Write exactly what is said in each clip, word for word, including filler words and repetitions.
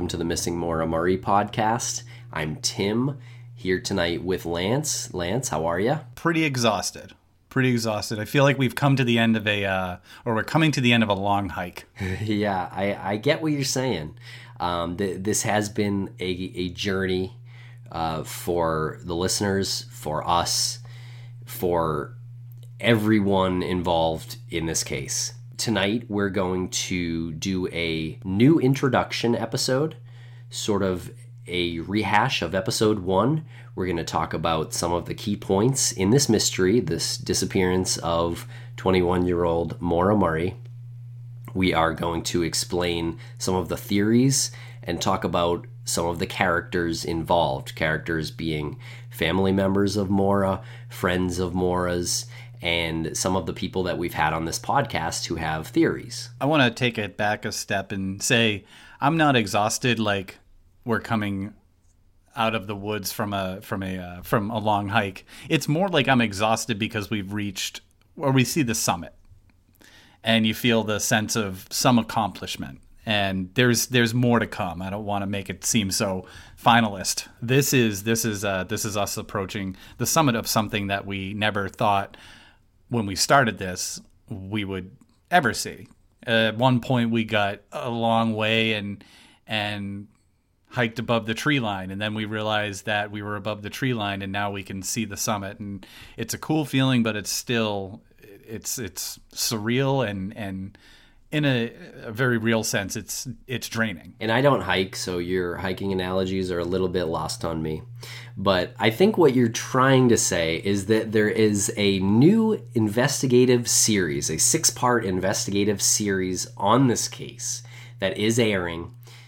welcome to the Missing Maura Murray podcast. I'm Tim, here tonight with Lance. Lance, how are you? Pretty exhausted. Pretty exhausted. I feel like we've come to the end of a, uh, or we're coming to the end of a long hike. Yeah, I, I get what you're saying. Um, th- this has been a, a journey uh, for the listeners, for us, for everyone involved in this case. Tonight, we're going to do a new introduction episode, sort of a rehash of episode one. We're going to talk about some of the key points in this mystery, this disappearance of twenty-one-year-old Maura Murray. We are going to explain some of the theories and talk about some of the characters involved, characters being family members of Maura, friends of Maura's, and some of the people that we've had on this podcast who have theories. I want to take it back a step and say I'm not exhausted like we're coming out of the woods from a from a uh, from a long hike. It's more like I'm exhausted because we've reached, or we see the summit, and you feel the sense of some accomplishment. And there's there's more to come. I don't want to make it seem so finalist. This is this is uh, this is us approaching the summit of something that we never thought when we started this we would ever see. At one point we got a long way and and hiked above the tree line, and then we realized that we were above the tree line, and now we can see the summit. And it's a cool feeling, but it's still it's it's surreal and and in a, a very real sense, it's it's draining. And I don't hike, so your hiking analogies are a little bit lost on me. But I think what you're trying to say is that there is a new investigative series, a six-part investigative series on this case that is airing,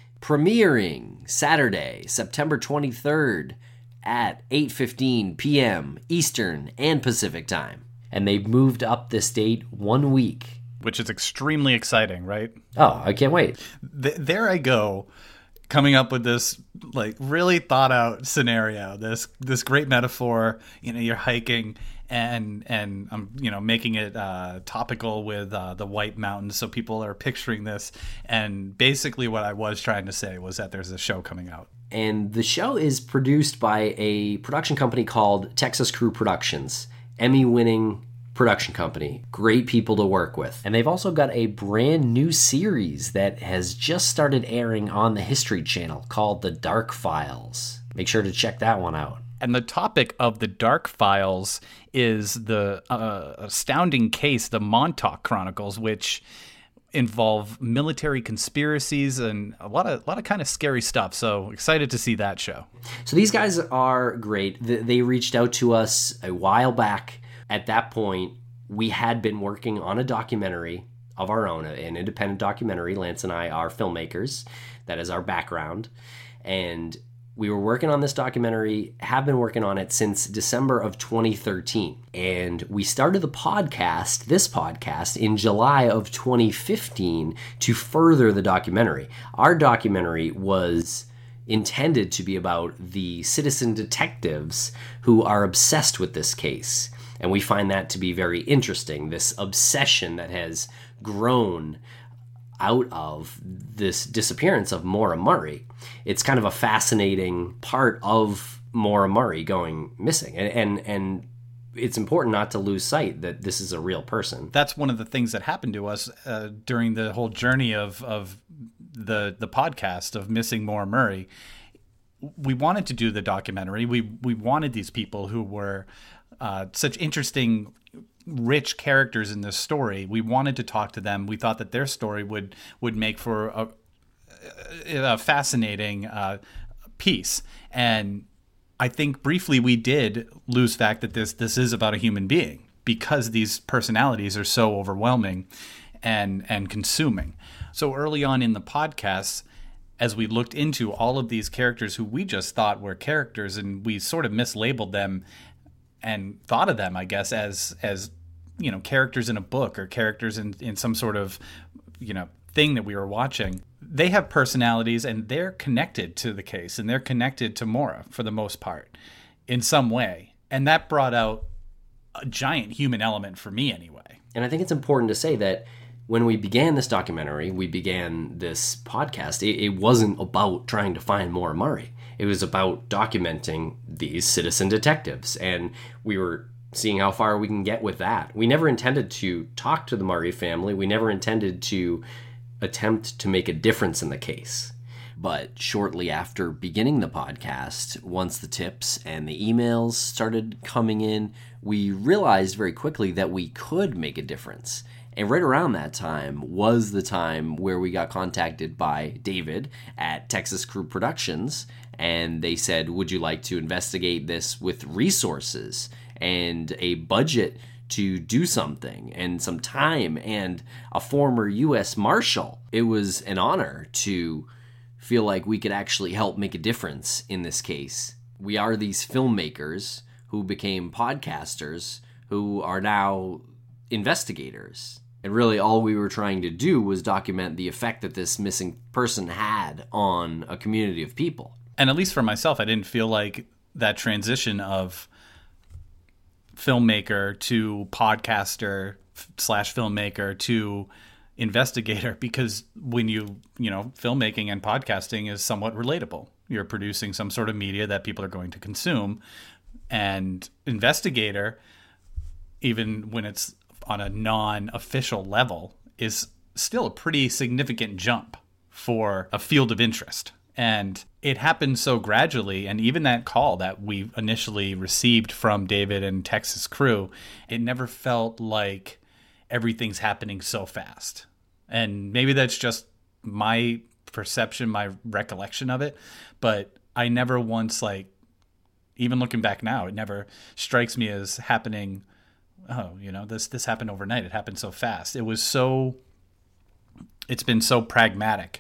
premiering Saturday, September twenty-third at eight fifteen p.m. Eastern and Pacific time. And they've moved up this date one week. Which is extremely exciting, right? Oh, I can't wait. Th- there I go, coming up with this like really thought out scenario, this this great metaphor. You know, you're hiking and and I'm you know making it uh, topical with uh, the White Mountains, so people are picturing this. And basically, what I was trying to say was that there's a show coming out. And the show is produced by a production company called Texas Crew Productions, Emmy-winning production company. Great people to work with. And they've also got a brand new series that has just started airing on the History Channel called The Dark Files. Make sure to check that one out. And the topic of The Dark Files is the uh, astounding case, the Montauk Chronicles, which involve military conspiracies and a lot of a lot of kind of scary stuff. So excited to see that show. So these guys are great. They reached out to us a while back. At that point, we had been working on a documentary of our own, an independent documentary. Lance and I are filmmakers. That is our background. And we were working on this documentary, have been working on it since December of twenty thirteen. And we started the podcast, this podcast, in July of twenty fifteen to further the documentary. Our documentary was intended to be about the citizen detectives who are obsessed with this case. And we find that to be very interesting, this obsession that has grown out of this disappearance of Maura Murray. It's kind of a fascinating part of Maura Murray going missing. And, and, and it's important not to lose sight that this is a real person. That's one of the things that happened to us uh, during the whole journey of, of the, the podcast of Missing Maura Murray. We wanted to do the documentary. We, we wanted these people who were Uh, such interesting, rich characters in this story. We wanted to talk to them. We thought that their story would would make for a, a fascinating uh, piece. And I think briefly we did lose fact that this this is about a human being because these personalities are so overwhelming and and consuming. So early on in the podcast, as we looked into all of these characters who we just thought were characters, and we sort of mislabeled them and thought of them, I guess, as, as you know, characters in a book or characters in, in some sort of, you know, thing that we were watching. They have personalities and they're connected to the case and they're connected to Maura for the most part in some way. And that brought out a giant human element for me anyway. And I think it's important to say that when we began this documentary, we began this podcast, it, it wasn't about trying to find Maura Murray. It was about documenting these citizen detectives, and we were seeing how far we can get with that. We never intended to talk to the Murray family. We never intended to attempt to make a difference in the case. But shortly after beginning the podcast, once the tips and the emails started coming in, we realized very quickly that we could make a difference. And right around that time was the time where we got contacted by David at Texas Crew Productions, and they said, would you like to investigate this with resources and a budget to do something and some time and a former U S Marshal? It was an honor to feel like we could actually help make a difference in this case. We are these filmmakers who became podcasters who are now investigators. And really all we were trying to do was document the effect that this missing person had on a community of people. And at least for myself, I didn't feel like that transition of filmmaker to podcaster slash filmmaker to investigator, because when you, you know, filmmaking and podcasting is somewhat relatable. You're producing some sort of media that people are going to consume. And investigator, even when it's on a non-official level, is still a pretty significant jump for a field of interest. And it happened so gradually, and even that call that we initially received from David and Texas Crew, it never felt like everything's happening so fast. And maybe that's just my perception, my recollection of it, but I never once, like, even looking back now, it never strikes me as happening, oh, you know, this this happened overnight. It happened so fast. It was so, it's been so pragmatic,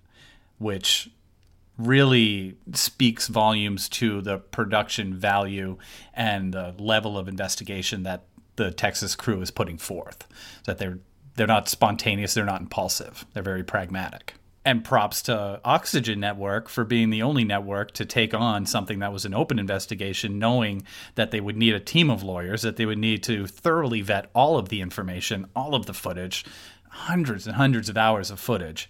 which really speaks volumes to the production value and the level of investigation that the Texas Crew is putting forth. That they're they're not spontaneous, they're not impulsive, they're very pragmatic. And props to Oxygen Network for being the only network to take on something that was an open investigation, knowing that they would need a team of lawyers, that they would need to thoroughly vet all of the information, all of the footage, hundreds and hundreds of hours of footage.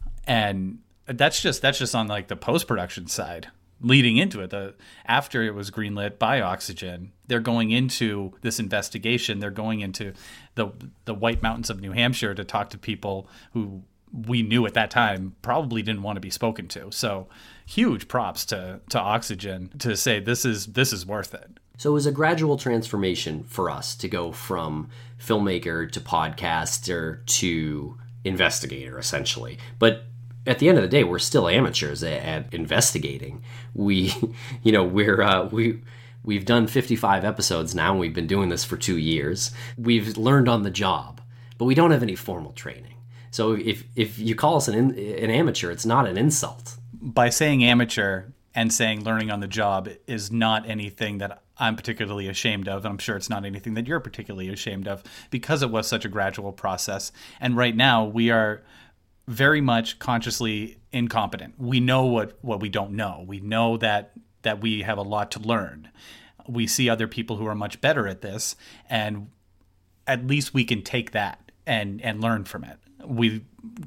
And that's just that's just on like the post-production side. Leading into it, the after it was greenlit by Oxygen, they're going into this investigation. They're going into the the White Mountains of New Hampshire to talk to people who we knew at that time probably didn't want to be spoken to. So huge props to to Oxygen to say this is this is worth it. So it was a gradual transformation for us to go from filmmaker to podcaster to investigator, essentially. But at the end of the day, we're still amateurs at, at investigating. We, you know, we're uh, we we've done fifty-five episodes now, and we've been doing this for two years. We've learned on the job, but we don't have any formal training. So if if you call us an an amateur, it's not an insult. By saying amateur and saying learning on the job is not anything that I'm particularly ashamed of, and I'm sure it's not anything that you're particularly ashamed of, because it was such a gradual process. And right now we are very much consciously incompetent. We know what, what we don't know. We know that that we have a lot to learn. We see other people who are much better at this, and at least we can take that and, and learn from it. We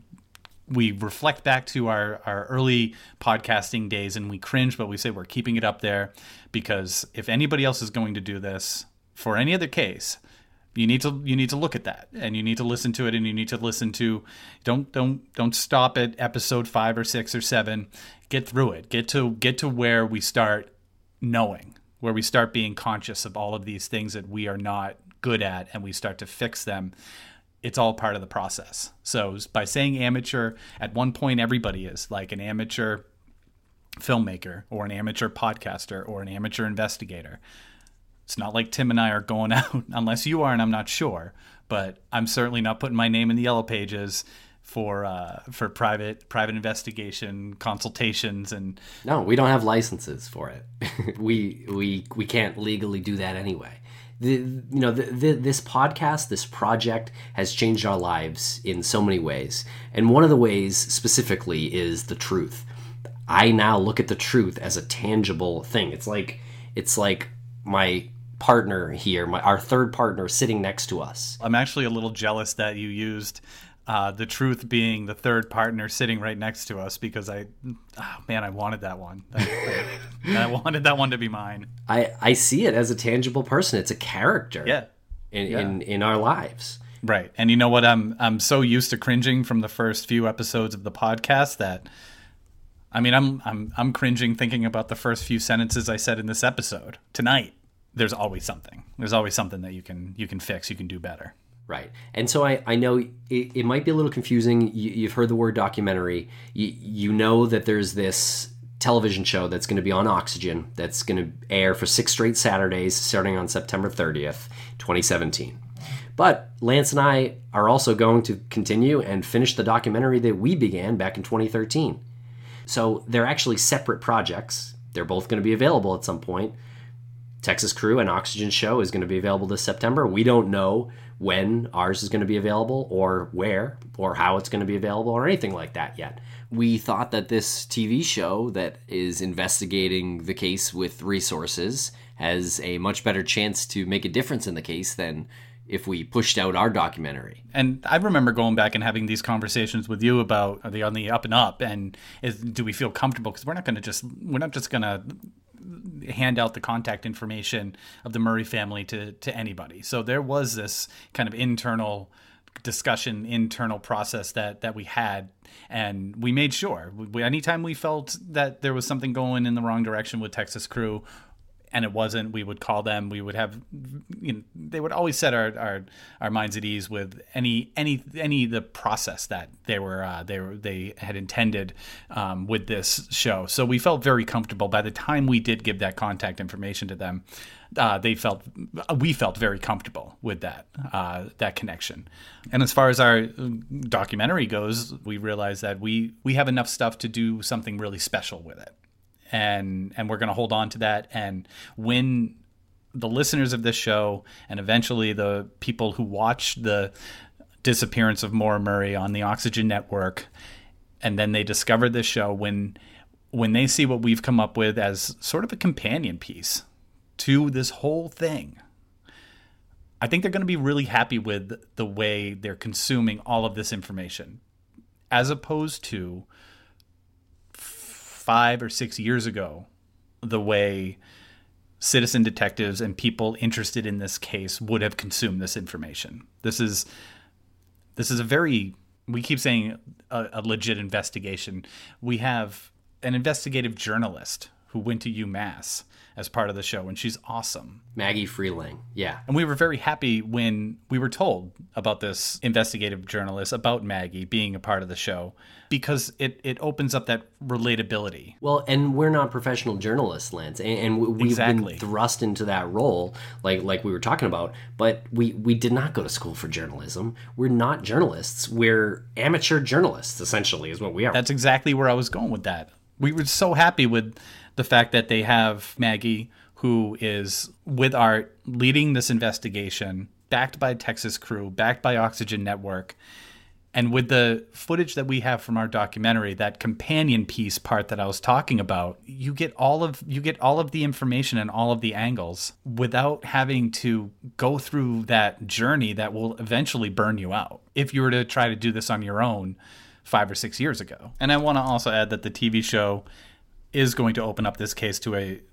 we reflect back to our, our early podcasting days, and we cringe, but we say we're keeping it up there, because if anybody else is going to do this for any other case, You need to you need to look at that, and you need to listen to it, and you need to listen to don't don't don't stop at episode five or six or seven. Get through it. Get to get to where we start knowing, where we start being conscious of all of these things that we are not good at, and we start to fix them. It's all part of the process. So by saying amateur, at one point everybody is like an amateur filmmaker or an amateur podcaster or an amateur investigator. It's not like Tim and I are going out, unless you are, and I'm not sure. But I'm certainly not putting my name in the yellow pages for uh, for private private investigation consultations. And no, we don't have licenses for it. we we we can't legally do that anyway. The, you know, the, the, this podcast, this project has changed our lives in so many ways, and one of the ways specifically is the truth. I now look at the truth as a tangible thing. It's like it's like my partner here, my our third partner sitting next to us. I'm actually a little jealous that you used Uh, the truth being the third partner sitting right next to us, because I, oh man, I wanted that one. I, I, I wanted that one to be mine. I, I see it as a tangible person. It's a character Yeah. in, Yeah. in, in our lives. Right. And you know what? I'm I'm so used to cringing from the first few episodes of the podcast that, I mean, I'm I'm I'm cringing thinking about the first few sentences I said in this episode tonight. There's always something. There's always something that you can you can fix, you can do better. Right. And so I, I know it, it might be a little confusing. You, you've heard the word documentary. You, you know that there's this television show that's going to be on Oxygen that's going to air for six straight Saturdays starting on September thirtieth, twenty seventeen. But Lance and I are also going to continue and finish the documentary that we began back in twenty thirteen. So they're actually separate projects. They're both going to be available at some point. Texas Crew and Oxygen Show is going to be available this September. We don't know when ours is going to be available or where or how it's going to be available or anything like that yet. We thought that this T V show that is investigating the case with resources has a much better chance to make a difference in the case than if we pushed out our documentary. And I remember going back and having these conversations with you about are they on the up and up, and is, do we feel comfortable? Because we're not going to just we're not just going to hand out the contact information of the Murray family to to anybody. So there was this kind of internal discussion, internal process that that we had, and we made sure we, anytime we felt that there was something going in the wrong direction with Texas Crew, and it wasn't, we would call them. We would have, you know, they would always set our, our, our minds at ease with any any any the process that they were uh, they were they had intended um, with this show. So we felt very comfortable. By the time we did give that contact information to them, uh, they felt we felt very comfortable with that uh, that connection. And as far as our documentary goes, we realized that we we have enough stuff to do something really special with it. And and we're going to hold on to that. And when the listeners of this show and eventually the people who watch the disappearance of Maura Murray on the Oxygen Network, and then they discover this show, when when they see what we've come up with as sort of a companion piece to this whole thing, I think they're going to be really happy with the way they're consuming all of this information, as opposed to five or six years ago, the way citizen detectives and people interested in this case would have consumed this information. This is this is a very, we keep saying a, a legit investigation. We have an investigative journalist who went to UMass as part of the show, and she's awesome. Maggie Freeling, yeah. And we were very happy when we were told about this investigative journalist, about Maggie being a part of the show, because it, it opens up that relatability. Well, and we're not professional journalists, Lance, and, and we've Exactly. been thrust into that role, like like we were talking about, but we, we did not go to school for journalism. We're not journalists. We're amateur journalists, essentially, is what we are. That's exactly where I was going with that. We were so happy with the fact that they have Maggie, who is with Art, leading this investigation, backed by Texas Crew, backed by Oxygen Network. And with the footage that we have from our documentary, that companion piece part that I was talking about, you get all of you get all of the information and all of the angles without having to go through that journey that will eventually burn you out if you were to try to do this on your own five or six years ago. And I want to also add that the T V show is going to open up this case to a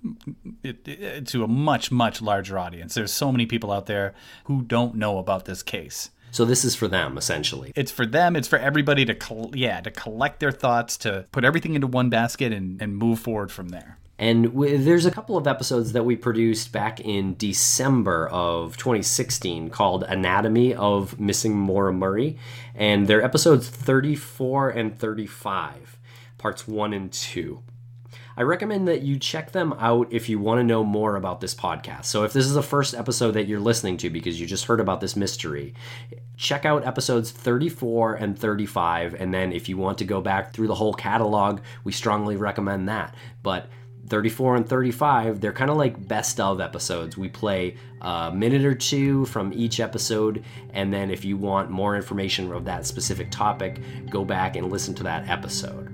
to a much, much larger audience. There's so many people out there who don't know about this case. So this is for them, essentially. It's for them. It's for everybody to, col- yeah, to collect their thoughts, to put everything into one basket and, and move forward from there. And w- there's a couple of episodes that we produced back in December of twenty sixteen called Anatomy of Missing Maura Murray. And they're episodes thirty-four and thirty-five, parts one and two. I recommend that you check them out if you want to know more about this podcast. So if this is the first episode that you're listening to because you just heard about this mystery, check out episodes thirty-four and thirty-five. And then if you want to go back through the whole catalog, we strongly recommend that. But thirty-four and thirty-five, they're kind of like best of episodes. We play a minute or two from each episode, and then if you want more information of that specific topic, go back and listen to that episode.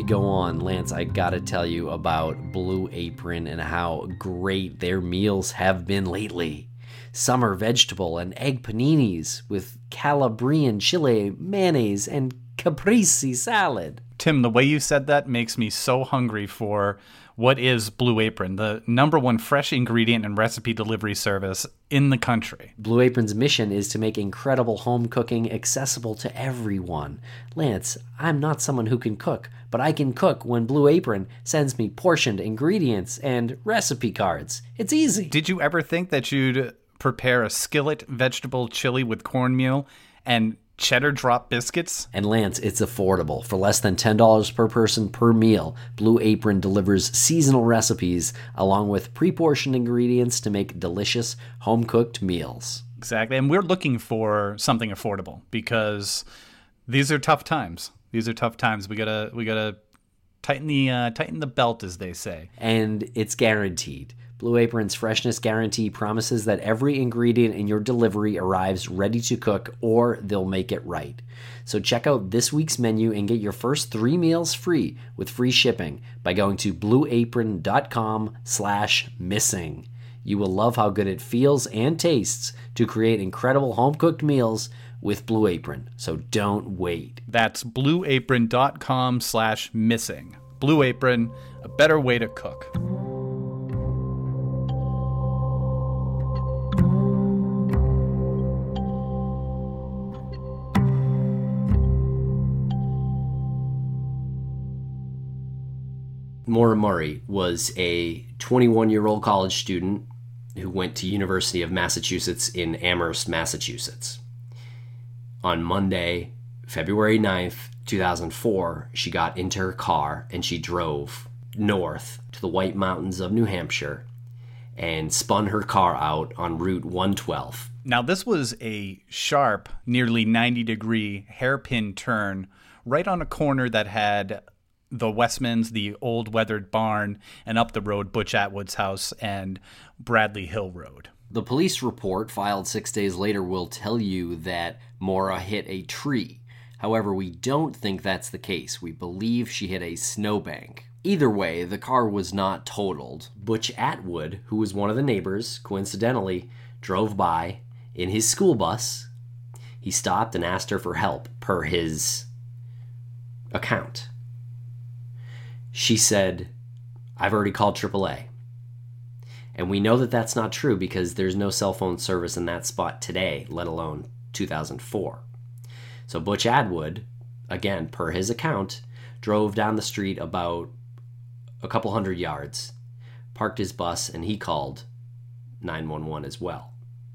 go on, Lance, I gotta tell you about Blue Apron and how great their meals have been lately. Summer vegetable and egg paninis with Calabrian chile, mayonnaise, and caprese salad. Tim, the way you said that makes me so hungry for what is Blue Apron, the number one fresh ingredient and recipe delivery service in the country. Blue Apron's mission is to make incredible home cooking accessible to everyone. Lance, I'm not someone who can cook, but I can cook when Blue Apron sends me portioned ingredients and recipe cards. It's easy. Did you ever think that you'd prepare a skillet vegetable chili with cornmeal and cheddar drop biscuits? And Lance, it's affordable. For less than ten dollars per person per meal, Blue Apron delivers seasonal recipes along with pre-portioned ingredients to make delicious home-cooked meals. Exactly. And we're looking for something affordable because these are tough times. These are tough times. We gotta we gotta tighten the uh, tighten the belt, as they say. And it's guaranteed. Blue Apron's freshness guarantee promises that every ingredient in your delivery arrives ready to cook, or they'll make it right. So check out this week's menu and get your first three meals free with free shipping by going to blueapron.com slash missing. You will love how good it feels and tastes to create incredible home-cooked meals with Blue Apron. So don't wait. That's blueapron.com slash missing. Blue Apron, a better way to cook. Maura Murray was a twenty-one-year-old college student who went to University of Massachusetts in Amherst, Massachusetts. On Monday, February ninth, two thousand four, she got into her car and she drove north to the White Mountains of New Hampshire and spun her car out on Route one twelve. Now, this was a sharp, nearly ninety-degree hairpin turn right on a corner that had the Westmans, the old weathered barn, and up the road, Butch Atwood's house and Bradley Hill Road. The police report filed six days later will tell you that Maura hit a tree. However, we don't think that's the case. We believe she hit a snowbank. Either way, the car was not totaled. Butch Atwood, who was one of the neighbors, coincidentally, drove by in his school bus. He stopped and asked her for help, per his account. She said, "I've already called triple A." And we know that that's not true because there's no cell phone service in that spot today, let alone two thousand four. So Butch Atwood, again, per his account, drove down the street about a couple hundred yards, parked his bus, and he called nine one one as well.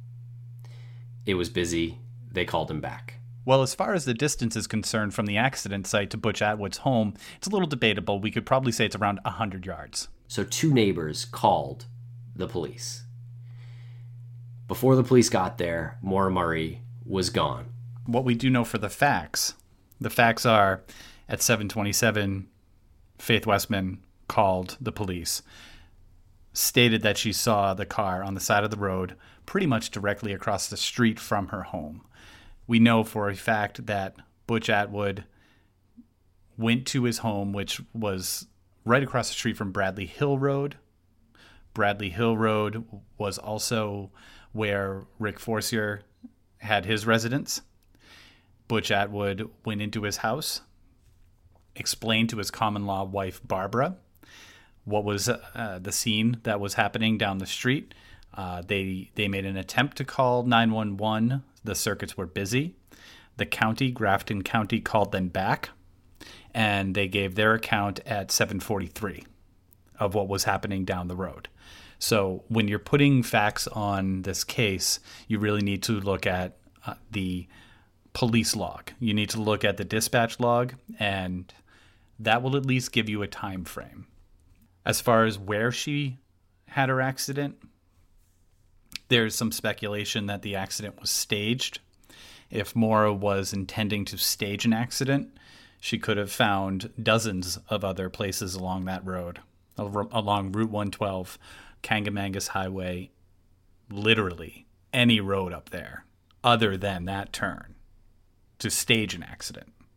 It was busy. They called him back. Well, as far as the distance is concerned from the accident site to Butch Atwood's home, it's a little debatable. We could probably say it's around one hundred yards. So two neighbors called the police. Before the police got there, Maura Murray was gone. What we do know for the facts, the facts are at seven twenty-seven, Faith Westman called the police, stated that she saw the car on the side of the road pretty much directly across the street from her home. We know for a fact that Butch Atwood went to his home, which was right across the street from Bradley Hill Road. Bradley Hill Road was also where Rick Forcier had his residence. Butch Atwood went into his house, explained to his common-law wife, Barbara, what was uh, the scene that was happening down the street. Uh, they they made an attempt to call nine one one. The circuits were busy. The county, Grafton County, called them back, and they gave their account at seven forty-three of what was happening down the road. So when you're putting facts on this case, you really need to look at uh, the police log. You need to look at the dispatch log, and that will at least give you a time frame. As far as where she had her accident, there's some speculation that the accident was staged. If Maura was intending to stage an accident, she could have found dozens of other places along that road, along Route one twelve, Kangamangas Highway, literally any road up there other than that turn to stage an accident.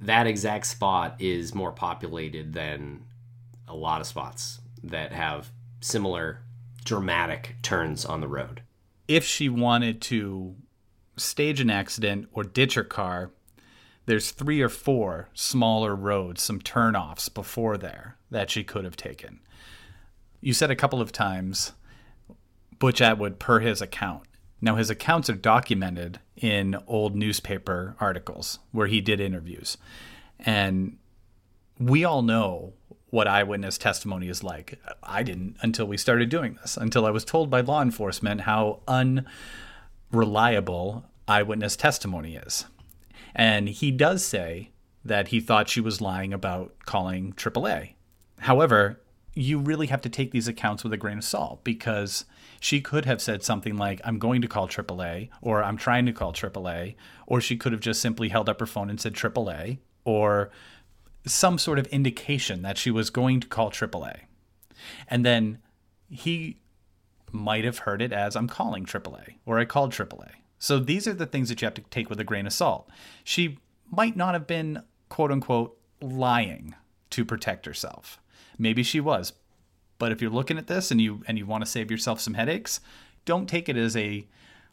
that exact spot is more populated than a lot of spots that have similar dramatic turns on the road. If she wanted to stage an accident or ditch her car, there's three or four smaller roads, some turnoffs before there that she could have taken. You said a couple of times, Butch Atwood per his account. Now, his accounts are documented in old newspaper articles where he did interviews. And we all know what eyewitness testimony is like. I didn't until we started doing this, until I was told by law enforcement how unreliable eyewitness testimony is. And he does say that he thought she was lying about calling triple A. However, you really have to take these accounts with a grain of salt, because she could have said something like, I'm going to call triple A, or I'm trying to call triple A, or she could have just simply held up her phone and said triple A, or some sort of indication that she was going to call triple A. And then he might have heard it as, I'm calling triple A, or I called triple A. So these are the things that you have to take with a grain of salt. She might not have been, quote unquote, lying to protect herself. Maybe she was. But if you're looking at this and you and you want to save yourself some headaches, don't take it as a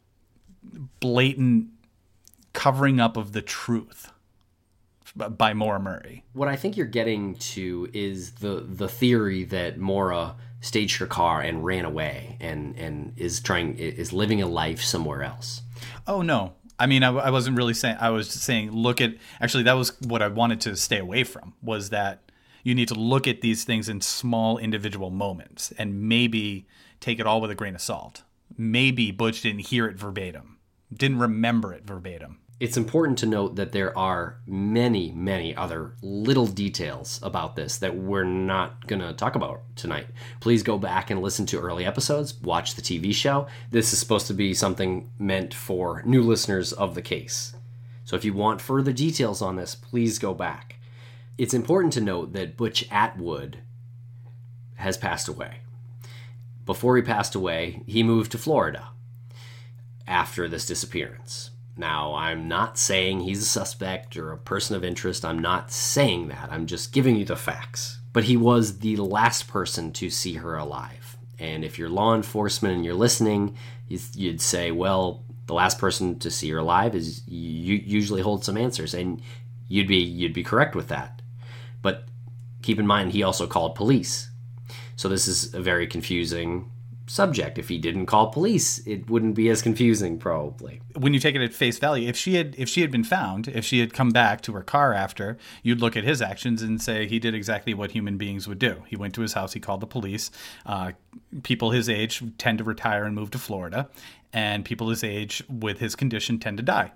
blatant covering up of the truth by Maura Murray. What I think you're getting to is the the theory that Maura staged her car and ran away and, and is trying is living a life somewhere else. Oh, no. I mean, I, I wasn't really saying, I was saying, look at, actually, that was what I wanted to stay away from, was that you need to look at these things in small individual moments and maybe take it all with a grain of salt. Maybe Butch didn't hear it verbatim, didn't remember it verbatim. It's important to note that there are many, many other little details about this that we're not going to talk about tonight. Please go back and listen to early episodes, watch the T V show. This is supposed to be something meant for new listeners of the case. So if you want further details on this, please go back. It's important to note that Butch Atwood has passed away. Before he passed away, he moved to Florida after this disappearance. Now, I'm not saying he's a suspect or a person of interest. I'm not saying that. I'm just giving you the facts. But he was the last person to see her alive. And if you're law enforcement and you're listening, you'd say, well, the last person to see her alive is you usually hold some answers. And you'd be you'd be correct with that. But keep in mind, he also called police. So this is a very confusing subject. If he didn't call police, it wouldn't be as confusing, probably. When you take it at face value, if she had if she had been found, if she had come back to her car after, you'd look at his actions and say he did exactly what human beings would do. He went to his house, he called the police. Uh, people his age tend to retire and move to Florida, and people his age with his condition tend to die.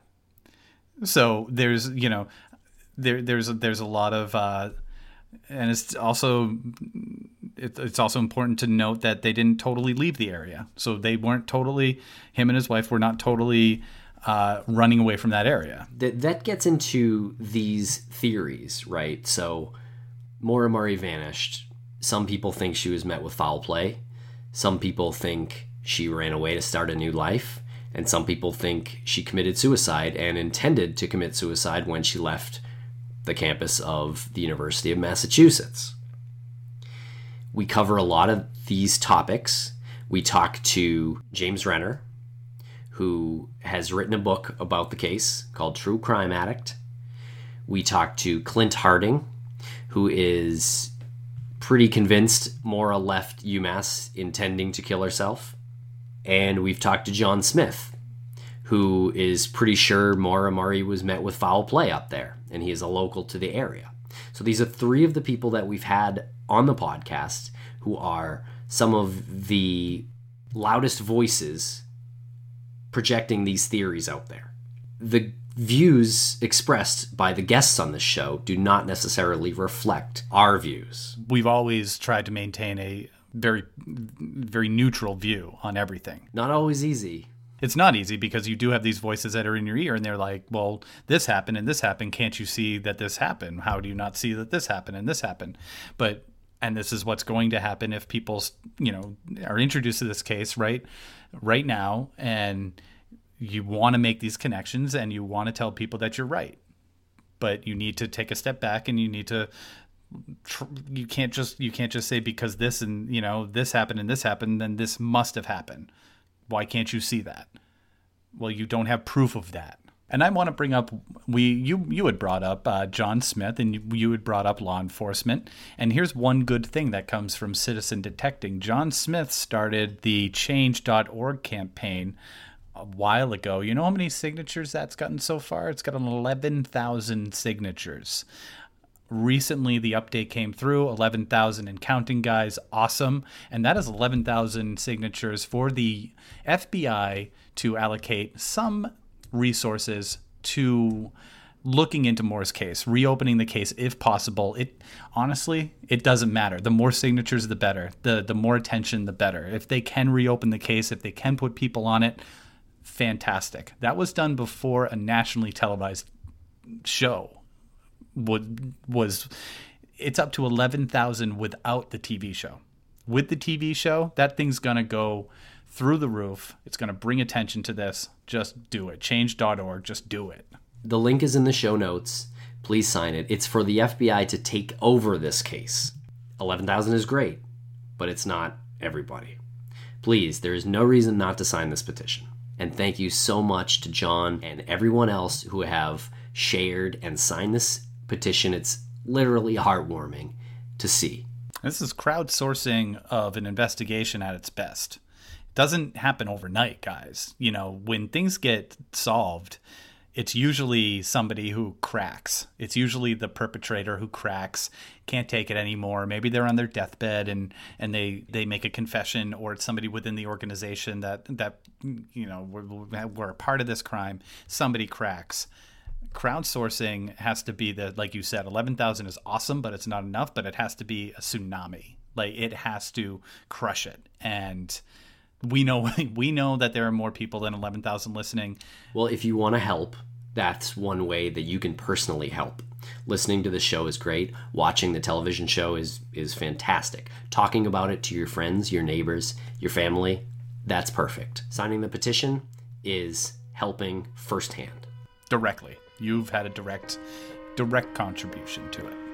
So there's, you know, there there's there's a lot of uh, and it's also it's also important to note that they didn't totally leave the area. So they weren't totally, him and his wife were not totally uh, running away from that area. That that gets into these theories, right? So Maura Murray vanished. Some people think she was met with foul play. Some people think she ran away to start a new life. And some people think she committed suicide and intended to commit suicide when she left the campus of the University of Massachusetts. We cover a lot of these topics. We talk to James Renner, who has written a book about the case called True Crime Addict. We talk to Clint Harding, who is pretty convinced Maura left UMass intending to kill herself. And we've talked to John Smith, who is pretty sure Maura Murray was met with foul play up there, and he is a local to the area. So these are three of the people that we've had on the podcast who are some of the loudest voices projecting these theories out there. The views expressed by the guests on this show do not necessarily reflect our views. We've always tried to maintain a very, very neutral view on everything. Not always easy. It's not easy because you do have these voices that are in your ear and they're like, well, this happened and this happened. Can't you see that this happened? How do you not see that this happened and this happened? But, and this is what's going to happen if people, you know, are introduced to this case right, right now. And you want to make these connections and you want to tell people that you're right. but you need to take a step back and you need to you can't just you can't just say because this and you know this happened and this happened, then this must have happened. Why can't you see that? Well, you don't have proof of that. And I want to bring up, we you you had brought up uh, John Smith, and you, you had brought up law enforcement. And here's one good thing that comes from citizen detecting. John Smith started the change dot org campaign a while ago. You know how many signatures that's gotten so far? It's got eleven thousand signatures. Recently, the update came through, eleven thousand and counting, guys. Awesome. And that is eleven thousand signatures for the F B I to allocate some resources to looking into Moore's case, reopening the case if possible. It honestly, it doesn't matter. The more signatures, the better. The the more attention, the better. If they can reopen the case, if they can put people on it, fantastic. That was done before a nationally televised show would was it's up to eleven thousand without the T V show. With the T V show, that thing's going to go through the roof. It's going to bring attention to this. Just do it. change dot org. Just do it. The link is in the show notes. Please sign it. It's for the F B I to take over this case. eleven thousand is great, but it's not everybody. Please, there is no reason not to sign this petition. And thank you so much to John and everyone else who have shared and signed this petition. It's literally heartwarming to see. This is crowdsourcing of an investigation at its best. It doesn't happen overnight, guys. You know, when things get solved, it's usually somebody who cracks. It's usually the perpetrator who cracks, can't take it anymore. Maybe they're on their deathbed and, and they, they make a confession, or it's somebody within the organization that, that you know, we're, we're a part of this crime. Somebody cracks. Crowdsourcing has to be the, like you said, eleven thousand is awesome, but it's not enough, but it has to be a tsunami. Like, it has to crush it. And we know we know that there are more people than eleven thousand listening. Well, if you want to help, that's one way that you can personally help. Listening to the show is great. Watching the television show is is fantastic. Talking about it to your friends, your neighbors, your family, that's perfect. Signing the petition is helping firsthand. Directly. You've had a direct direct contribution to it.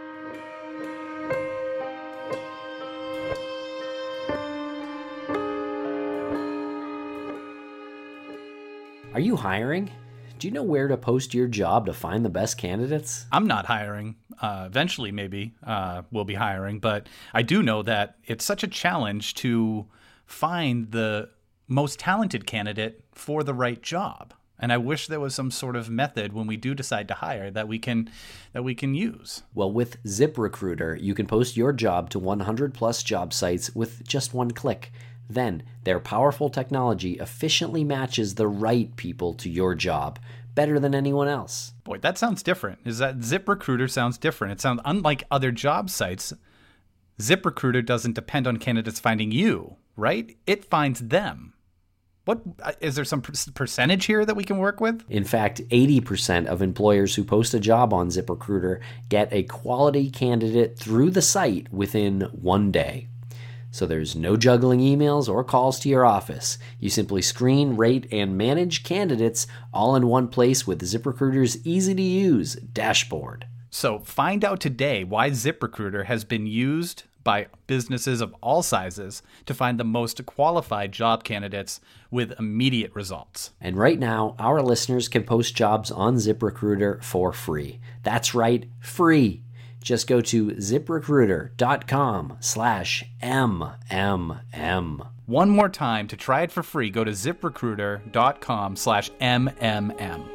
Are you hiring? Do you know where to post your job to find the best candidates? I'm not hiring. Uh, eventually, maybe uh, we'll be hiring. But I do know that it's such a challenge to find the most talented candidate for the right job. And I wish there was some sort of method when we do decide to hire that we can that we can use. Well, with ZipRecruiter, you can post your job to one hundred plus job sites with just one click. Then, their powerful technology efficiently matches the right people to your job, better than anyone else. Boy, that sounds different. Is that ZipRecruiter sounds different. It sounds unlike other job sites. ZipRecruiter doesn't depend on candidates finding you, right? It finds them. What is there some percentage here that we can work with? In fact, eighty percent of employers who post a job on ZipRecruiter get a quality candidate through the site within one day. So there's no juggling emails or calls to your office. You simply screen, rate, and manage candidates all in one place with ZipRecruiter's easy-to-use dashboard. So find out today why ZipRecruiter has been used by businesses of all sizes to find the most qualified job candidates with immediate results. And right now, our listeners can post jobs on ZipRecruiter for free. That's right, free. Just go to ZipRecruiter.com slash MMM. One more time, to try it for free, go to ZipRecruiter.com slash MMM.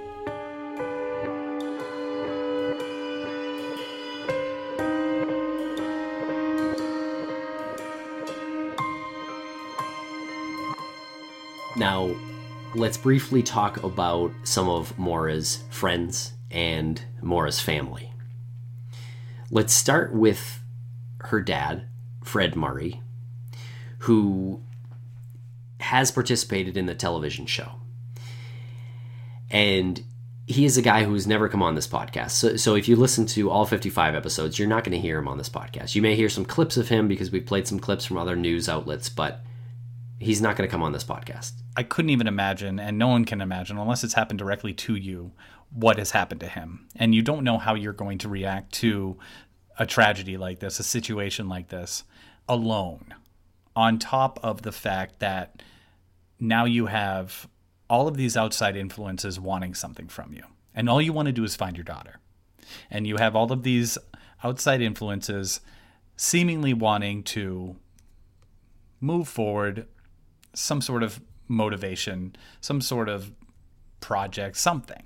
Now, let's briefly talk about some of Maura's friends and Maura's family. Let's start with her dad, Fred Murray, who has participated in the television show. And he is a guy who's never come on this podcast. So, so if you listen to all fifty-five episodes, you're not going to hear him on this podcast. You may hear some clips of him because we played some clips from other news outlets, but he's not going to come on this podcast. I couldn't even imagine, and no one can imagine, unless it's happened directly to you, what has happened to him. And you don't know how you're going to react to a tragedy like this, a situation like this, alone. On top of the fact that now you have all of these outside influences wanting something from you. And all you want to do is find your daughter. And you have all of these outside influences seemingly wanting to move forward some sort of motivation, some sort of project, something.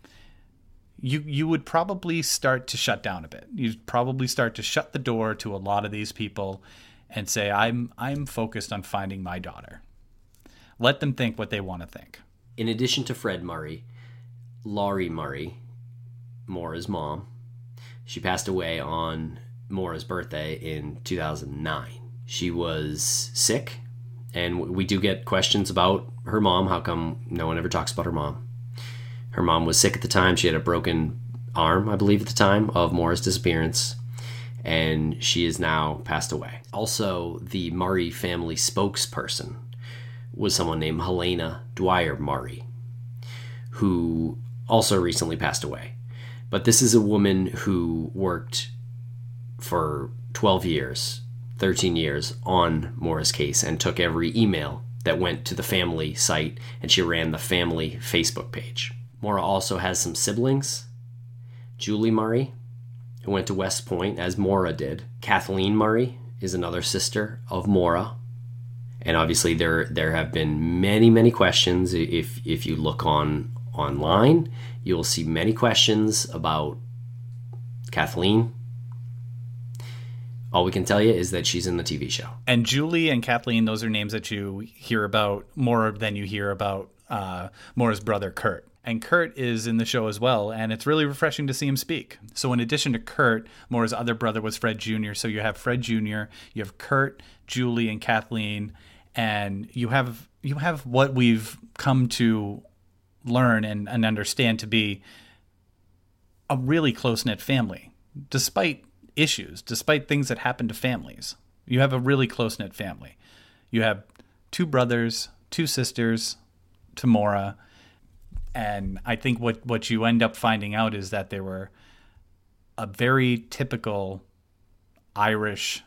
You you would probably start to shut down a bit. You'd probably start to shut the door to a lot of these people and say, I'm I'm focused on finding my daughter. Let them think what they want to think. In addition to Fred Murray, Laurie Murray, Maura's mom, she passed away on Maura's birthday in two thousand nine. She was sick, and we do get questions about her mom. How come no one ever talks about her mom? Her mom was sick at the time. She had a broken arm, I believe, at the time of Maura's disappearance, and she is now passed away. Also, the Murray family spokesperson was someone named Helena Dwyer Murray, who also recently passed away. But this is a woman who worked for twelve years, thirteen years on Maura's case and took every email that went to the family site, and she ran the family Facebook page. Maura also has some siblings. Julie Murray, who went to West Point, as Maura did. Kathleen Murray is another sister of Maura. And obviously there there have been many, many questions. If if you look on online, you will see many questions about Kathleen. All we can tell you is that she's in the T V show. And Julie and Kathleen, those are names that you hear about more than you hear about uh, Maura's brother, Kurt. And Kurt is in the show as well, and it's really refreshing to see him speak. So in addition to Kurt, Maura's other brother was Fred Junior So you have Fred Junior, you have Kurt, Julie, and Kathleen, and you have you have what we've come to learn and, and understand to be a really close-knit family. Despite issues, despite things that happen to families, you have a really close-knit family. You have two brothers, two sisters to Maura. And I think what, what you end up finding out is that they were a very typical Irish,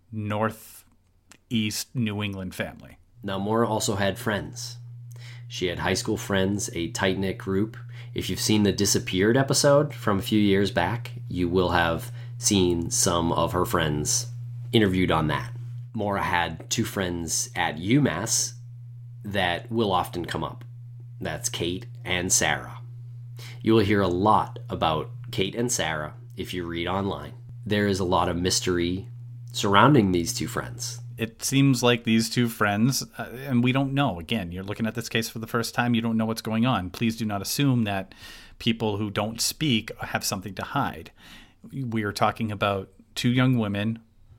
northeast New England family. Now, Maura also had friends. She had high school friends, a tight-knit group. If you've seen the Disappeared episode from a few years back, you will have seen some of her friends interviewed on that. Maura had two friends at UMass that will often come up. That's Kate and Sarah. You will hear a lot about Kate and Sarah if you read online. There is a lot of mystery surrounding these two friends. It seems like these two friends, uh, and we don't know. Again, you're looking at this case for the first time. You don't know what's going on. Please do not assume that people who don't speak have something to hide. We are talking about two young women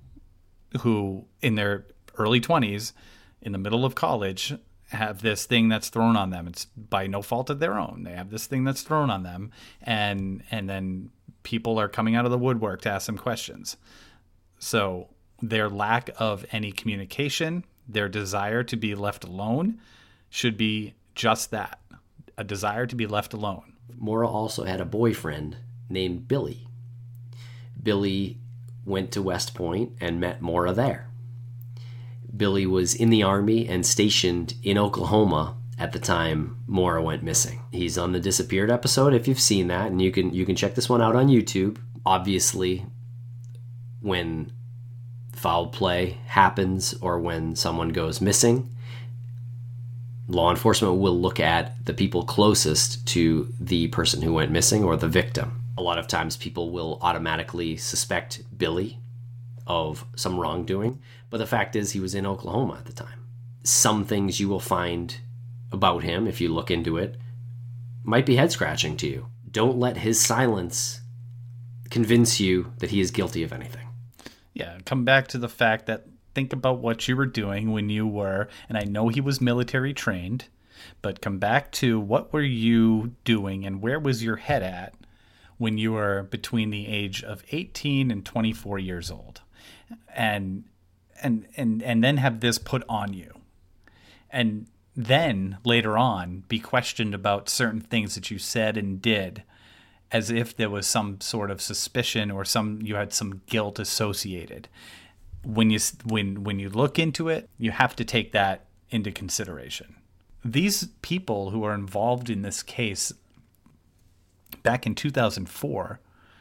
who, in their early twenties, in the middle of college, have this thing that's thrown on them. It's by no fault of their own. They have this thing that's thrown on them, and and then people are coming out of the woodwork to ask them questions. So their lack of any communication, their desire to be left alone, should be just that, a desire to be left alone. Maura also had a boyfriend named Billy. Billy went to West Point and met Maura there. Billy was in the Army and stationed in Oklahoma at the time Maura went missing. He's on the Disappeared episode if you've seen that, and you can you can check this one out on YouTube. Obviously, when foul play happens or when someone goes missing, law enforcement will look at the people closest to the person who went missing or the victim. A lot of times people will automatically suspect Billy of some wrongdoing, but the fact is he was in Oklahoma at the time. Some things you will find about him, if you look into it, might be head-scratching to you. Don't let his silence convince you that he is guilty of anything. Yeah, come back to the fact that think about what you were doing when you were, and I know he was military trained, but come back to what were you doing and where was your head at when you were between the age of eighteen and twenty-four years old. And and and and then have this put on you. And then later on be questioned about certain things that you said and did, as if there was some sort of suspicion or some you had some guilt associated. When you when when you look into it, you have to take that into consideration. These people who are involved in this case back in two thousand four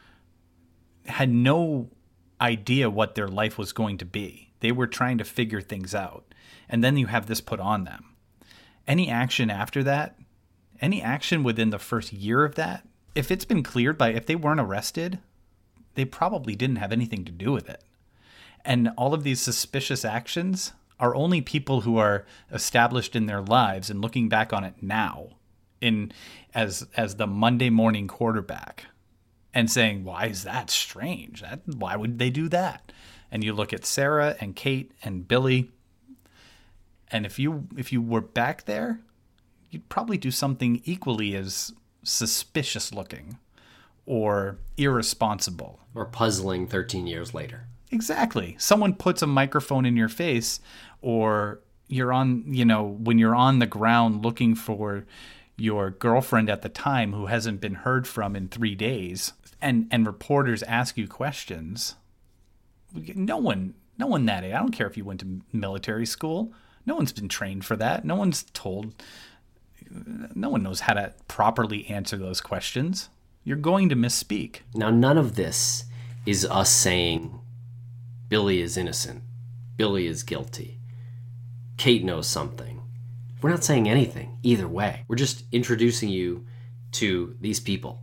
had no idea what their life was going to be. They were trying to figure things out. And then you have this put on them. Any action after that, any action within the first year of that, if it's been cleared by, if they weren't arrested, they probably didn't have anything to do with it. And all of these suspicious actions are only people who are established in their lives and looking back on it now in as as the Monday morning quarterback and saying, why is that strange? That, why would they do that? And you look at Sarah and Kate and Billy, and if you if you were back there, you'd probably do something equally as suspicious looking or irresponsible. Or puzzling thirteen years later. Exactly. Someone puts a microphone in your face, or you're on, you know, when you're on the ground looking for your girlfriend at the time who hasn't been heard from in three days, and, and reporters ask you questions. No one, no one that age. I don't care if you went to military school. No one's been trained for that. No one's told, no one knows how to properly answer those questions. You're going to misspeak. Now, none of this is us saying Billy is innocent. Billy is guilty. Kate knows something. We're not saying anything either way. We're just introducing you to these people.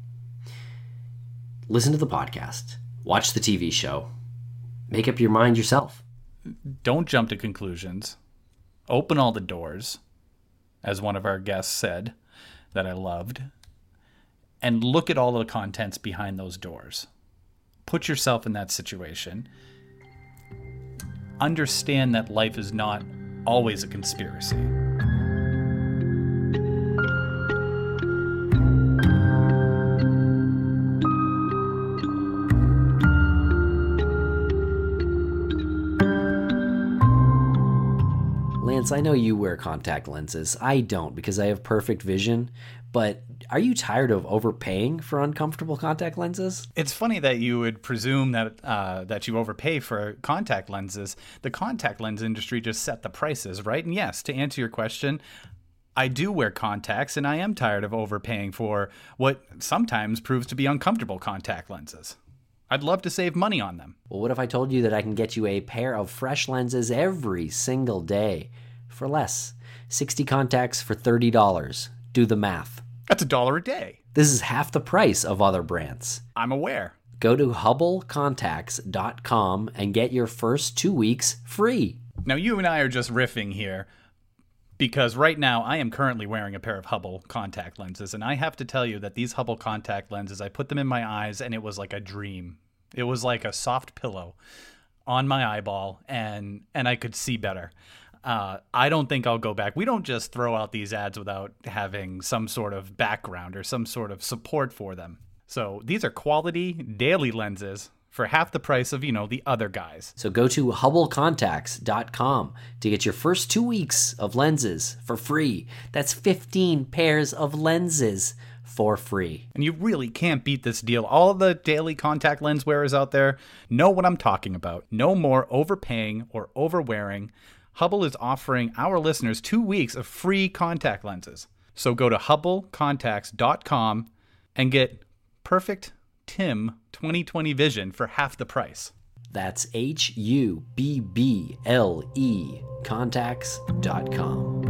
Listen to the podcast. Watch the T V show. Make up your mind yourself. Don't jump to conclusions. Open all the doors, as one of our guests said, that I loved, and look at all the contents behind those doors. Put yourself in that situation. Understand that life is not always a conspiracy. Lance, I know you wear contact lenses. I don't because I have perfect vision. But are you tired of overpaying for uncomfortable contact lenses? It's funny that you would presume that uh, that you overpay for contact lenses. The contact lens industry just set the prices, right? And yes, to answer your question, I do wear contacts, and I am tired of overpaying for what sometimes proves to be uncomfortable contact lenses. I'd love to save money on them. Well, what if I told you that I can get you a pair of fresh lenses every single day for less? sixty contacts for thirty dollars. Do the math. That's a dollar a day. This is half the price of other brands. I'm aware. Go to Hubble Contacts dot com and get your first two weeks free. Now, you and I are just riffing here because right now I am currently wearing a pair of Hubble contact lenses, and I have to tell you that these Hubble contact lenses, I put them in my eyes and it was like a dream. It was like a soft pillow on my eyeball, and and I could see better. Uh, I don't think I'll go back. We don't just throw out these ads without having some sort of background or some sort of support for them. So these are quality daily lenses for half the price of, you know, the other guys. So go to Hubble Contacts dot com to get your first two weeks of lenses for free. That's fifteen pairs of lenses for free. And you really can't beat this deal. All of the daily contact lens wearers out there know what I'm talking about. No more overpaying or overwearing. Hubble is offering our listeners two weeks of free contact lenses. So go to Hubble Contacts dot com and get Perfect Tim twenty twenty vision for half the price. That's H U B B L E contacts dot com.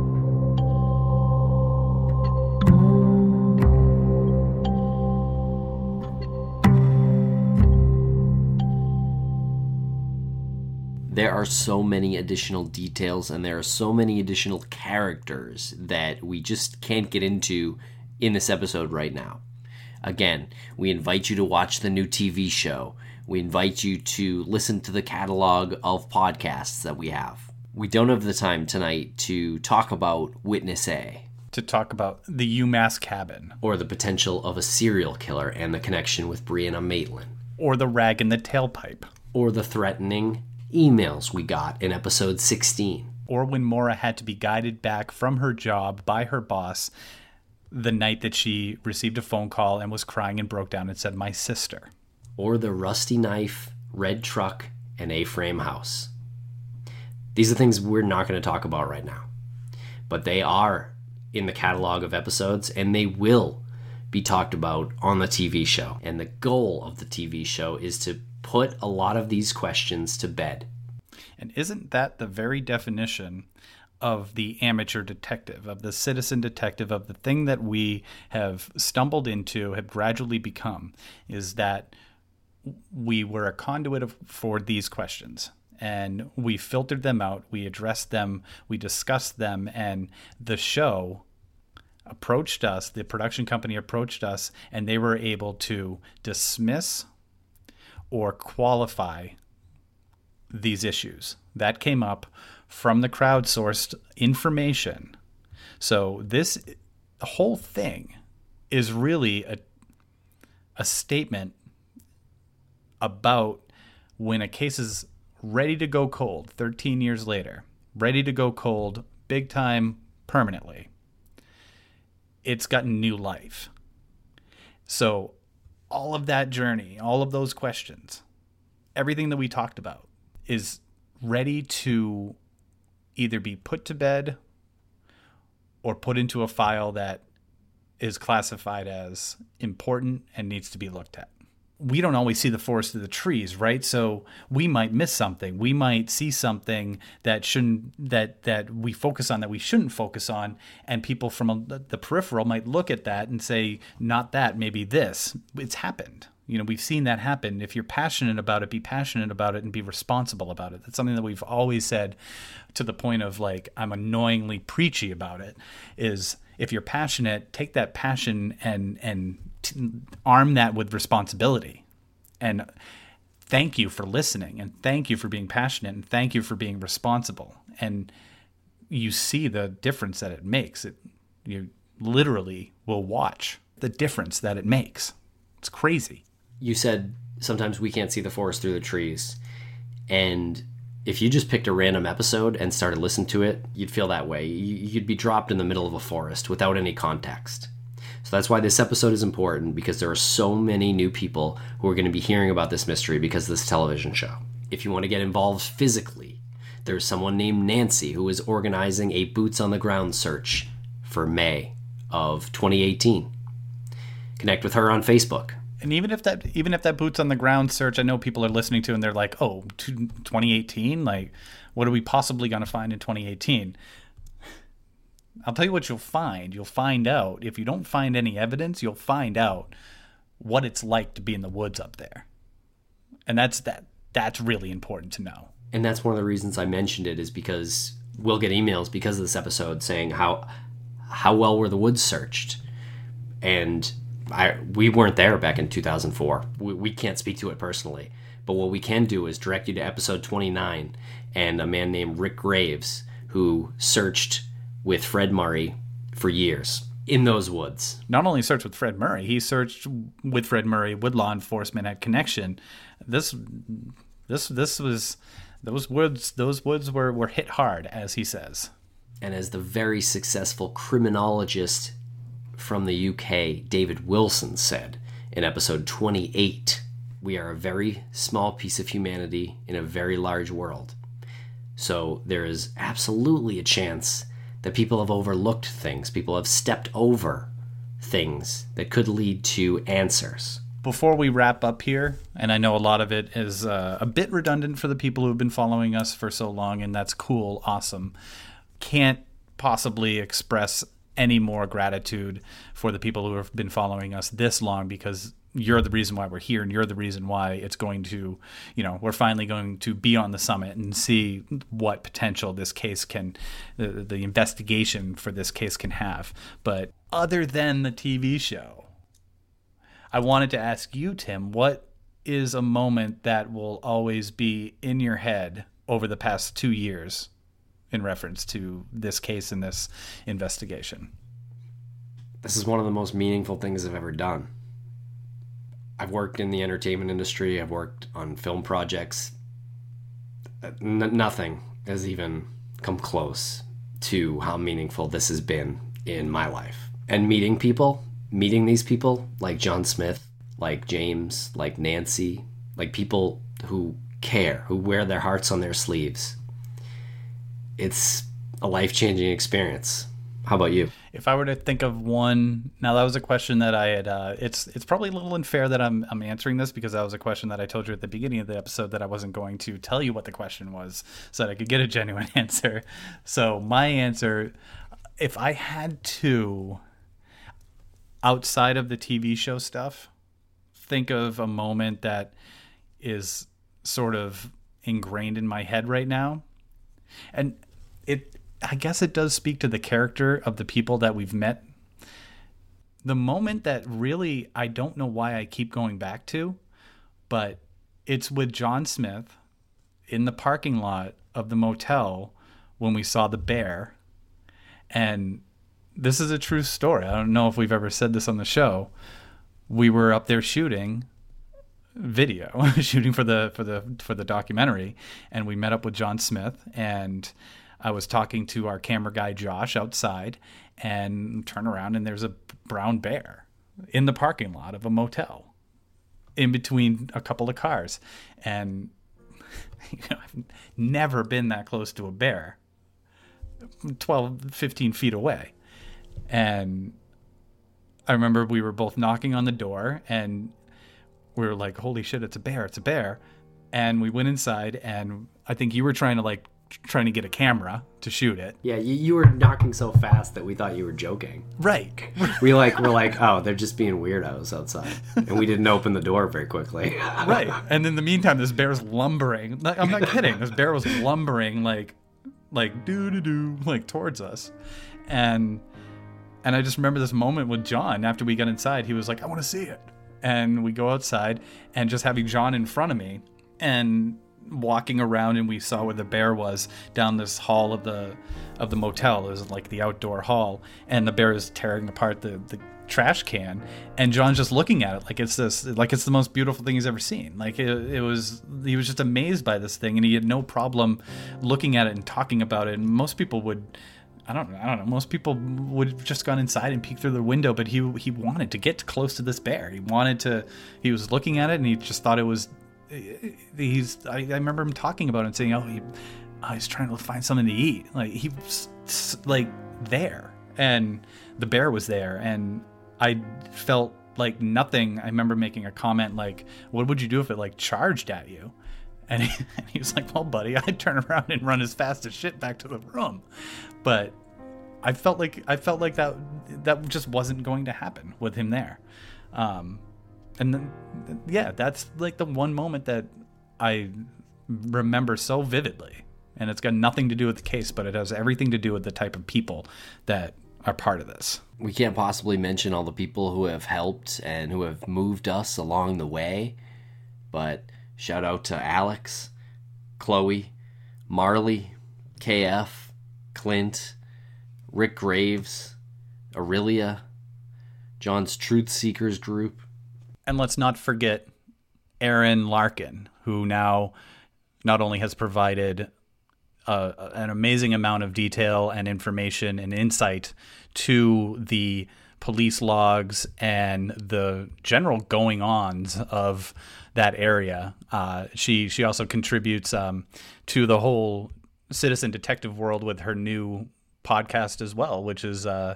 There are so many additional details and there are so many additional characters that we just can't get into in this episode right now. Again, we invite you to watch the new T V show. We invite you to listen to the catalog of podcasts that we have. We don't have the time tonight to talk about Witness A. To talk about the UMass cabin. Or the potential of a serial killer and the connection with Brianna Maitland. Or the rag in the tailpipe. Or the threatening emails we got in episode sixteen. or when Maura had to be guided back from her job by her boss the night that she received a phone call and was crying and broke down and said, "My sister." Or the rusty knife, red truck, and A-frame house. These are things we're not going to talk about right now. But they are in the catalog of episodes, and they will be talked about on the T V show. And the goal of the T V show is to put a lot of these questions to bed. And isn't that the very definition of the amateur detective, of the citizen detective, of the thing that we have stumbled into, have gradually become, is that we were a conduit of, for these questions. And we filtered them out, we addressed them, we discussed them, and the show approached us, the production company approached us, and they were able to dismiss or qualify these issues. That came up from the crowdsourced information. So this whole thing is really a, a statement about when a case is ready to go cold thirteen years later, ready to go cold, big time, permanently. It's gotten new life. So all of that journey, all of those questions, everything that we talked about is ready to either be put to bed or put into a file that is classified as important and needs to be looked at. We don't always see the forest through the trees, right? So we might miss something. We might see something that shouldn't, that that we focus on that we shouldn't focus on, and people from a, the peripheral might look at that and say, "Not that, maybe this." It's happened. You know, we've seen that happen. If you're passionate about it, be passionate about it and be responsible about it. That's something that we've always said, to the point of like I'm annoyingly preachy about it. Is if you're passionate, take that passion and and t- arm that with responsibility. And thank you for listening, and thank you for being passionate, and thank you for being responsible. And you see the difference that it makes. It you literally will watch the difference that it makes. It's crazy. You said sometimes we can't see the forest through the trees. And if you just picked a random episode and started listening to it, you'd feel that way. You'd be dropped in the middle of a forest without any context. So that's why this episode is important, because there are so many new people who are going to be hearing about this mystery because of this television show. If you want to get involved physically, there's someone named Nancy who is organizing a boots on the ground search for May of twenty eighteen. Connect with her on Facebook. And even if that even if that boots on the ground search, I know people are listening to and they're like, "Oh, twenty eighteen? Like, what are we possibly going to find in twenty eighteen?" I'll tell you what you'll find. You'll find out. If you don't find any evidence, you'll find out what it's like to be in the woods up there. And that's that. That's really important to know. And that's one of the reasons I mentioned it, is because we'll get emails because of this episode saying how how well were the woods searched. And I, we weren't there back in two thousand four. We, we can't speak to it personally. But what we can do is direct you to episode twenty-nine and a man named Rick Graves, who searched with Fred Murray for years in those woods. Not only searched with Fred Murray, he searched with Fred Murray with law enforcement at Connection. This this this was those woods those woods were, were hit hard, as he says. And as the very successful criminologist from the U K, David Wilson, said in episode twenty-eight, we are a very small piece of humanity in a very large world. So there is absolutely a chance that people have overlooked things. People have stepped over things that could lead to answers. Before we wrap up here, and I know a lot of it is uh, a bit redundant for the people who have been following us for so long, and that's cool, awesome. Can't possibly express any more gratitude for the people who have been following us this long, because you're the reason why we're here, and you're the reason why it's going to, you know, we're finally going to be on the summit and see what potential this case can, the, the investigation for this case can have. But other than the T V show, I wanted to ask you, Tim, what is a moment that will always be in your head over the past two years in reference to this case and this investigation? This is one of the most meaningful things I've ever done. I've worked in the entertainment industry. I've worked on film projects. N- nothing has even come close to how meaningful this has been in my life. And meeting people, meeting these people like John Smith, like James, like Nancy, like people who care, who wear their hearts on their sleeves. It's a life-changing experience. How about you? If I were to think of one, now that was a question that I had, uh, it's it's probably a little unfair that I'm I'm answering this, because that was a question that I told you at the beginning of the episode that I wasn't going to tell you what the question was so that I could get a genuine answer. So my answer, if I had to, outside of the T V show stuff, think of a moment that is sort of ingrained in my head right now. And it, I guess it does speak to the character of the people that we've met. The moment that really, I don't know why I keep going back to, but it's with John Smith in the parking lot of the motel when we saw the bear. And this is a true story. I don't know if we've ever said this on the show. We were up there shooting video, shooting for the for the for the documentary, and we met up with John Smith, and I was talking to our camera guy Josh outside, and turn around and there's a brown bear in the parking lot of a motel in between a couple of cars. And you know, I've never been that close to a bear, twelve, fifteen feet away. And I remember we were both knocking on the door, and we were like, holy shit, it's a bear, it's a bear. And we went inside, and I think you were trying to like trying to get a camera to shoot it. Yeah, you, you were knocking so fast that we thought you were joking. Right. we like we're like, oh, they're just being weirdos outside, and we didn't open the door very quickly. Right. And in the meantime, this bear's lumbering. I'm not kidding. This bear was lumbering like, like doo doo doo, like towards us, and and I just remember this moment with John after we got inside. He was like, I want to see it, and we go outside, and just having John in front of me and walking around, and we saw where the bear was down this hall of the of the motel. It was like the outdoor hall, and the bear is tearing apart the the trash can, and John's just looking at it like it's this like it's the most beautiful thing he's ever seen. Like it, it was he was just amazed by this thing, and he had no problem looking at it and talking about it. And most people would I don't I don't know most people would have just gone inside and peeked through the window, but he he wanted to get close to this bear. He wanted to he was looking at it, and he just thought it was he's I, I remember him talking about it and saying, oh, he, oh he's trying to find something to eat. Like he was like there, and the bear was there, and I felt like nothing. I remember making a comment like, what would you do if it like charged at you? And he, and he was like, well, buddy, I'd turn around and run as fast as shit back to the room. But I felt like I felt like that that just wasn't going to happen with him there. Um, and then, yeah, that's like the one moment that I remember so vividly. And it's got nothing to do with the case, but it has everything to do with the type of people that are part of this. We can't possibly mention all the people who have helped and who have moved us along the way, but shout out to Alex, Chloe, Marley, K F, Clint, Rick Graves, Aurelia, John's Truth Seekers group. And let's not forget Aaron Larkin, who now not only has provided uh, an amazing amount of detail and information and insight to the police logs and the general going-ons of that area. Uh, she she also contributes um, to the whole citizen detective world with her new podcast as well, which is uh,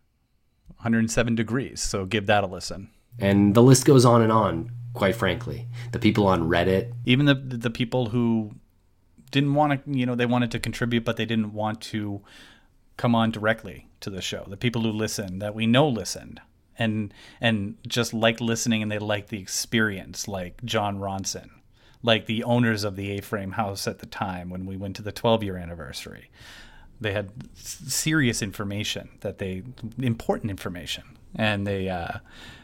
one hundred seven Degrees. So give that a listen. And the list goes on and on, quite frankly. The people on Reddit. Even the the people who didn't want to, you know, they wanted to contribute, but they didn't want to come on directly to the show. The people who listened, that we know listened, and and just like listening, and they like the experience, like John Ronson, like the owners of the A-Frame house at the time when we went to the twelve-year anniversary. They had serious information that they, important information, and they, uh,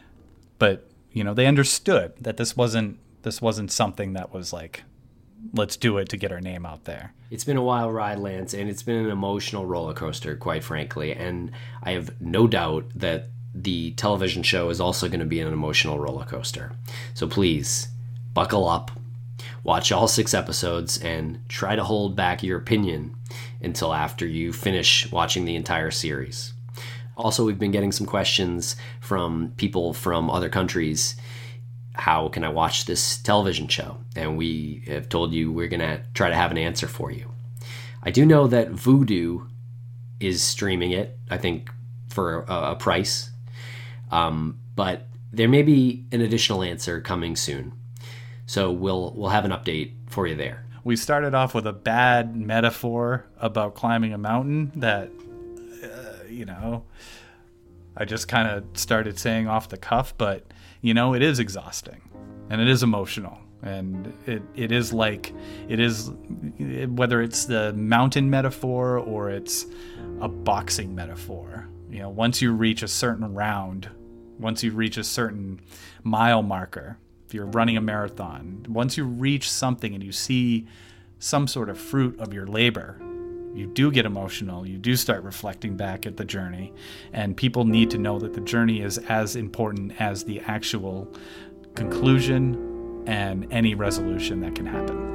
but you know, they understood that this wasn't this wasn't something that was like, let's do it to get our name out there. It's been a wild ride, Lance, and it's been an emotional roller coaster, quite frankly. And I have no doubt that the television show is also going to be an emotional roller coaster. So please, buckle up, watch all six episodes, and try to hold back your opinion until after you finish watching the entire series. Also, we've been getting some questions from people from other countries. How can I watch this television show? And we have told you we're going to try to have an answer for you. I do know that Vudu is streaming it, I think, for a, a price. Um, but there may be an additional answer coming soon. So we'll we'll have an update for you there. We started off with a bad metaphor about climbing a mountain that, uh, you know, I just kind of started saying off the cuff, but, you know, it is exhausting and it is emotional. And it, it is like, it is, whether it's the mountain metaphor or it's a boxing metaphor, you know, once you reach a certain round, once you reach a certain mile marker, if you're running a marathon, once you reach something and you see some sort of fruit of your labor, you do get emotional. You do start reflecting back at the journey. And people need to know that the journey is as important as the actual conclusion and any resolution that can happen.